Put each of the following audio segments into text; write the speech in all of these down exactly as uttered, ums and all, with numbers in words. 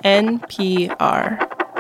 N P R.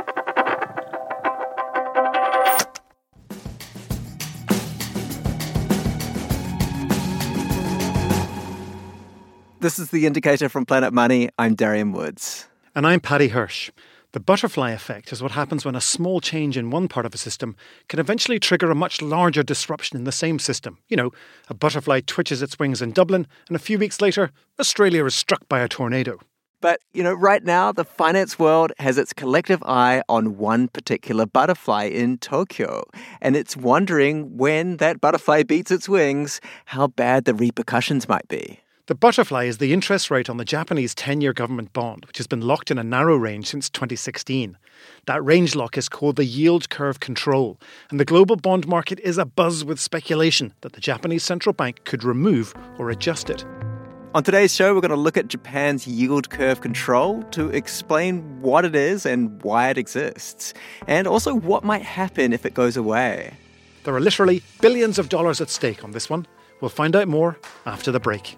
This is The Indicator from Planet Money. I'm Darian Woods. And I'm Paddy Hirsch. The butterfly effect is what happens when a small change in one part of a system can eventually trigger a much larger disruption in the same system. You know, a butterfly twitches its wings in Dublin, and a few weeks later, Australia is struck by a tornado. But, you know, right now, the finance world has its collective eye on one particular butterfly in Tokyo. And it's wondering when that butterfly beats its wings, how bad the repercussions might be. The butterfly is the interest rate on the Japanese ten-year government bond, which has been locked in a narrow range since twenty sixteen. That range lock is called the yield curve control, and the global bond market is abuzz with speculation that the Japanese central bank could remove or adjust it. On today's show, we're going to look at Japan's yield curve control to explain what it is and why it exists, and also what might happen if it goes away. There are literally billions of dollars at stake on this one. We'll find out more after the break.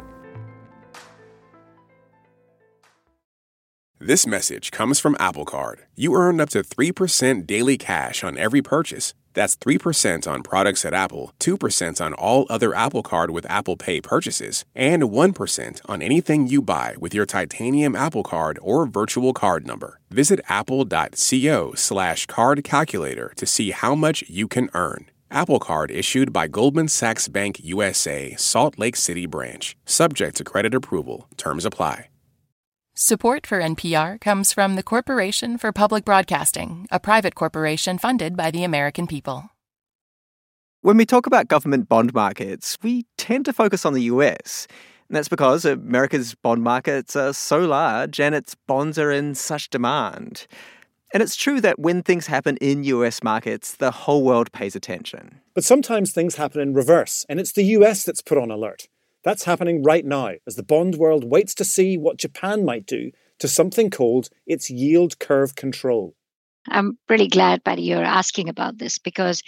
This message comes from Apple Card. You earn up to three percent daily cash on every purchase. That's three percent on products at Apple, two percent on all other Apple Card with Apple Pay purchases, and one percent on anything you buy with your titanium Apple Card or virtual card number. Visit apple.co slash card calculator to see how much you can earn. Apple Card issued by Goldman Sachs Bank U S A, Salt Lake City branch. Subject to credit approval. Terms apply. Support for N P R comes from the Corporation for Public Broadcasting, a private corporation funded by the American people. When we talk about government bond markets, we tend to focus on the U S. And that's because America's bond markets are so large and its bonds are in such demand. And it's true that when things happen in U S markets, the whole world pays attention. But sometimes things happen in reverse, and it's the U S that's put on alert. That's happening right now as the bond world waits to see what Japan might do to something called its yield curve control. I'm really glad, Paddy, you're asking about this because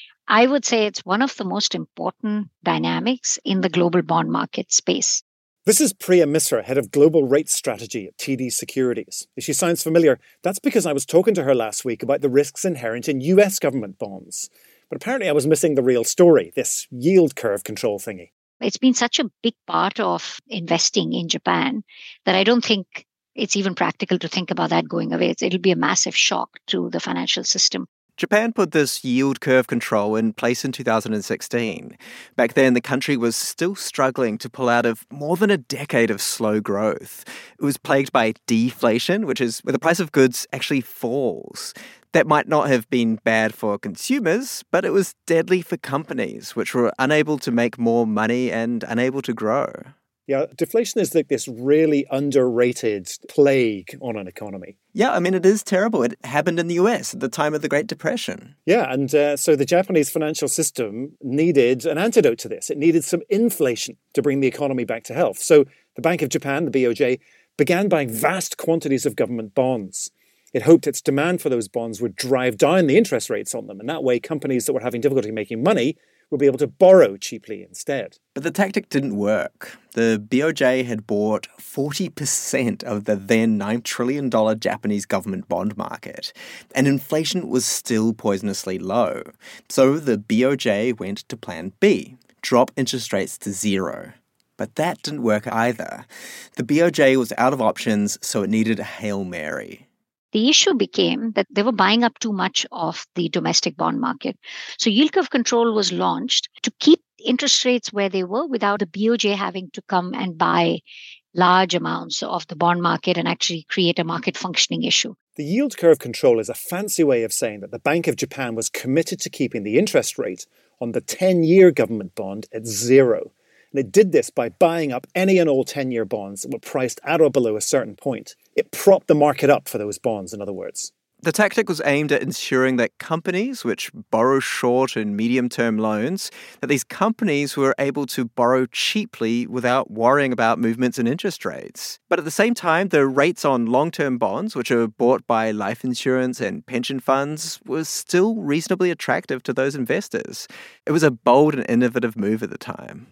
I would say it's one of the most important dynamics in the global bond market space. This is Priya Misra, head of global rates strategy at T D Securities. If she sounds familiar, that's because I was talking to her last week about the risks inherent in U S government bonds. But apparently I was missing the real story, this yield curve control thingy. It's been such a big part of investing in Japan that I don't think it's even practical to think about that going away. It's, it'll be a massive shock to the financial system. Japan put this yield curve control in place in two thousand sixteen. Back then, the country was still struggling to pull out of more than a decade of slow growth. It was plagued by deflation, which is where the price of goods actually falls. That might not have been bad for consumers, but it was deadly for companies, which were unable to make more money and unable to grow. Yeah, deflation is like this really underrated plague on an economy. Yeah, I mean, it is terrible. It happened in the U S at the time of the Great Depression. Yeah, and uh, so the Japanese financial system needed an antidote to this. It needed some inflation to bring the economy back to health. So the Bank of Japan, the B O J, began buying vast quantities of government bonds. It hoped its demand for those bonds would drive down the interest rates on them, and that way companies that were having difficulty making money would be able to borrow cheaply instead. But the tactic didn't work. The B O J had bought forty percent of the then nine trillion dollars Japanese government bond market, and inflation was still poisonously low. So the B O J went to plan B, drop interest rates to zero. But that didn't work either. The B O J was out of options, so it needed a Hail Mary. The issue became that they were buying up too much of the domestic bond market. So yield curve control was launched to keep interest rates where they were without the B O J having to come and buy large amounts of the bond market and actually create a market functioning issue. The yield curve control is a fancy way of saying that the Bank of Japan was committed to keeping the interest rate on the ten-year government bond at zero. And it did this by buying up any and all ten-year bonds that were priced at or below a certain point. It propped the market up for those bonds, in other words. The tactic was aimed at ensuring that companies which borrow short and medium-term loans, that these companies were able to borrow cheaply without worrying about movements in interest rates. But at the same time, the rates on long-term bonds, which are bought by life insurance and pension funds, was still reasonably attractive to those investors. It was a bold and innovative move at the time.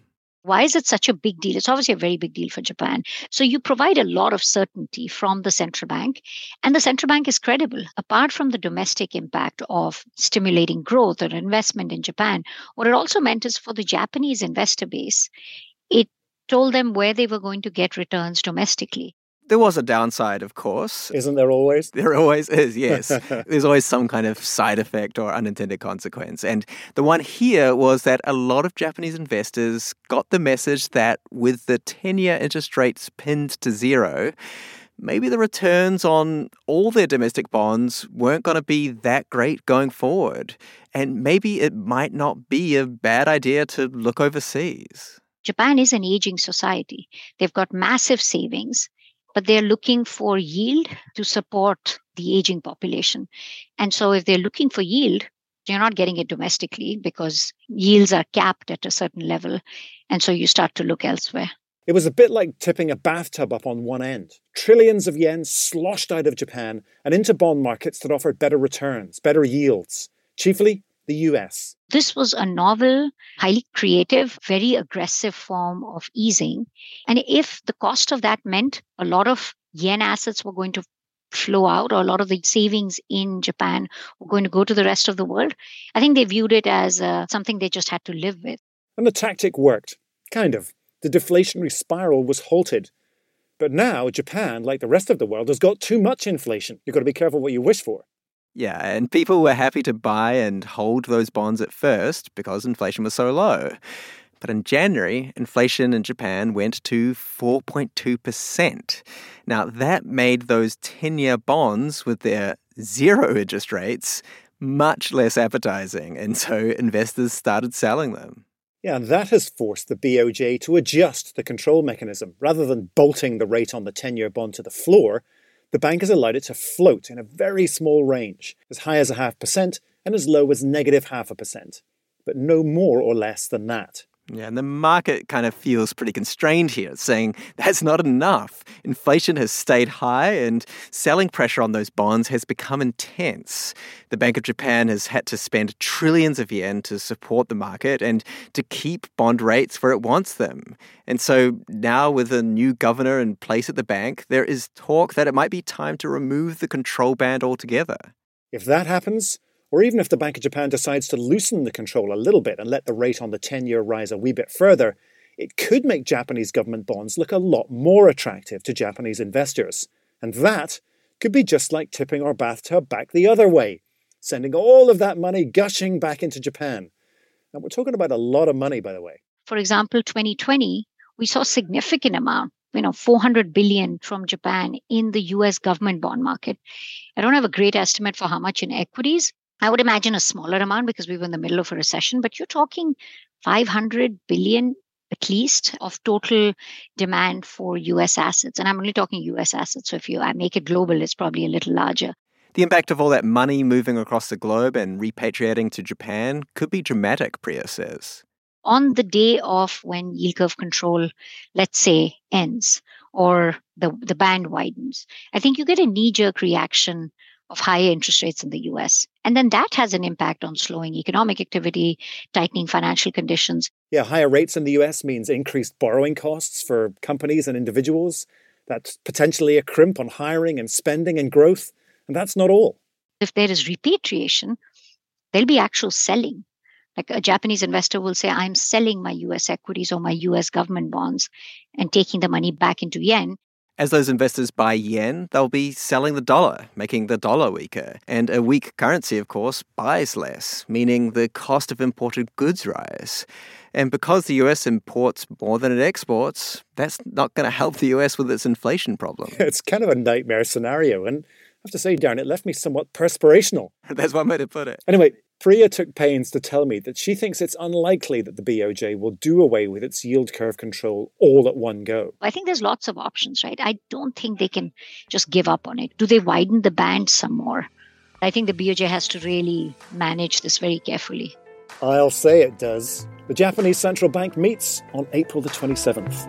Why is it such a big deal? It's obviously a very big deal for Japan. So you provide a lot of certainty from the central bank, and the central bank is credible. Apart from the domestic impact of stimulating growth or investment in Japan, what it also meant is for the Japanese investor base, it told them where they were going to get returns domestically. There was a downside, of course. Isn't there always? There always is, yes. There's always some kind of side effect or unintended consequence. And the one here was that a lot of Japanese investors got the message that with the ten-year interest rates pinned to zero, maybe the returns on all their domestic bonds weren't going to be that great going forward. And maybe it might not be a bad idea to look overseas. Japan is an aging society. They've got massive savings, but they're looking for yield to support the aging population. And so if they're looking for yield, you're not getting it domestically because yields are capped at a certain level. And so you start to look elsewhere. It was a bit like tipping a bathtub up on one end. Trillions of yen sloshed out of Japan and into bond markets that offered better returns, better yields, chiefly the U S. This was a novel, highly creative, very aggressive form of easing. And if the cost of that meant a lot of yen assets were going to flow out, or a lot of the savings in Japan were going to go to the rest of the world, I think they viewed it as uh, something they just had to live with. And the tactic worked. Kind of. The deflationary spiral was halted. But now Japan, like the rest of the world, has got too much inflation. You've got to be careful what you wish for. Yeah, and people were happy to buy and hold those bonds at first because inflation was so low. But in January, inflation in Japan went to four point two percent. Now, that made those ten-year bonds with their zero interest rates much less appetizing, and so investors started selling them. Yeah, and that has forced the B O J to adjust the control mechanism. Rather than bolting the rate on the ten-year bond to the floor, the bank has allowed it to float in a very small range, as high as a half percent and as low as negative half a percent, but no more or less than that. Yeah, and the market kind of feels pretty constrained here, saying that's not enough. Inflation has stayed high and selling pressure on those bonds has become intense. The Bank of Japan has had to spend trillions of yen to support the market and to keep bond rates where it wants them. And so now with a new governor in place at the bank, there is talk that it might be time to remove the control band altogether. If that happens, or even if the Bank of Japan decides to loosen the control a little bit and let the rate on the ten-year rise a wee bit further, it could make Japanese government bonds look a lot more attractive to Japanese investors. And that could be just like tipping our bathtub back the other way, sending all of that money gushing back into Japan. And we're talking about a lot of money, by the way. For example, twenty twenty, we saw a significant amount, you know, four hundred billion from Japan in the U S government bond market. I don't have a great estimate for how much in equities. I would imagine a smaller amount because we were in the middle of a recession, but you're talking five hundred billion at least of total demand for U S assets. And I'm only talking U S assets. So if you I make it global, it's probably a little larger. The impact of all that money moving across the globe and repatriating to Japan could be dramatic, Priya says. On the day of when yield curve control, let's say, ends or the, the band widens, I think you get a knee-jerk reaction of higher interest rates in the U S. And then that has an impact on slowing economic activity, tightening financial conditions. Yeah, higher rates in the U S means increased borrowing costs for companies and individuals. That's potentially a crimp on hiring and spending and growth. And that's not all. If there is repatriation, there'll be actual selling. Like a Japanese investor will say, I'm selling my U S equities or my U S government bonds and taking the money back into yen. As those investors buy yen, they'll be selling the dollar, making the dollar weaker. And a weak currency, of course, buys less, meaning the cost of imported goods rise. And because the U S imports more than it exports, that's not going to help the U S with its inflation problem. It's kind of a nightmare scenario. And I have to say, Darren, it left me somewhat perspirational. That's one way to put it. Anyway, Priya took pains to tell me that she thinks it's unlikely that the B O J will do away with its yield curve control all at one go. I think there's lots of options, right? I don't think they can just give up on it. Do they widen the band some more? I think the B O J has to really manage this very carefully. I'll say it does. The Japanese central bank meets on April the twenty-seventh.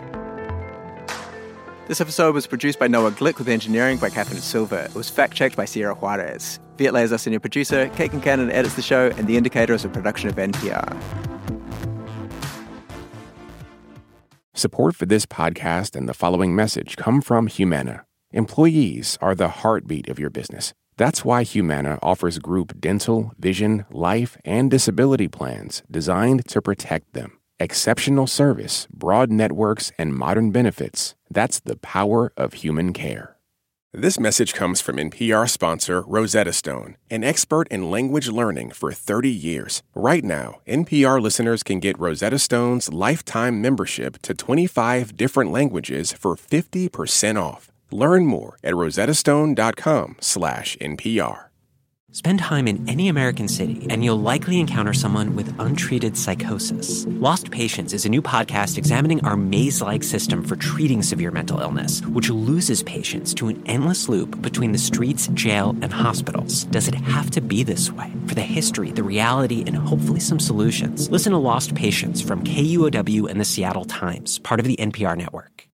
This episode was produced by Noah Glick with engineering by Catherine Silva. It was fact-checked by Sierra Juarez. Viet Le is our senior producer, Kate Kincannon edits the show, and The Indicator is a production of N P R. Support for this podcast and the following message come from Humana. Employees are the heartbeat of your business. That's why Humana offers group dental, vision, life, and disability plans designed to protect them. Exceptional service, broad networks, and modern benefits. That's the power of human care. This message comes from N P R sponsor Rosetta Stone, an expert in language learning for thirty years. Right now, N P R listeners can get Rosetta Stone's lifetime membership to twenty-five different languages for fifty percent off. Learn more at rosettastone.com slash NPR. Spend time in any American city, and you'll likely encounter someone with untreated psychosis. Lost Patients is a new podcast examining our maze-like system for treating severe mental illness, which loses patients to an endless loop between the streets, jail, and hospitals. Does it have to be this way? For the history, the reality, and hopefully some solutions, listen to Lost Patients from K U O W and the Seattle Times, part of the N P R network.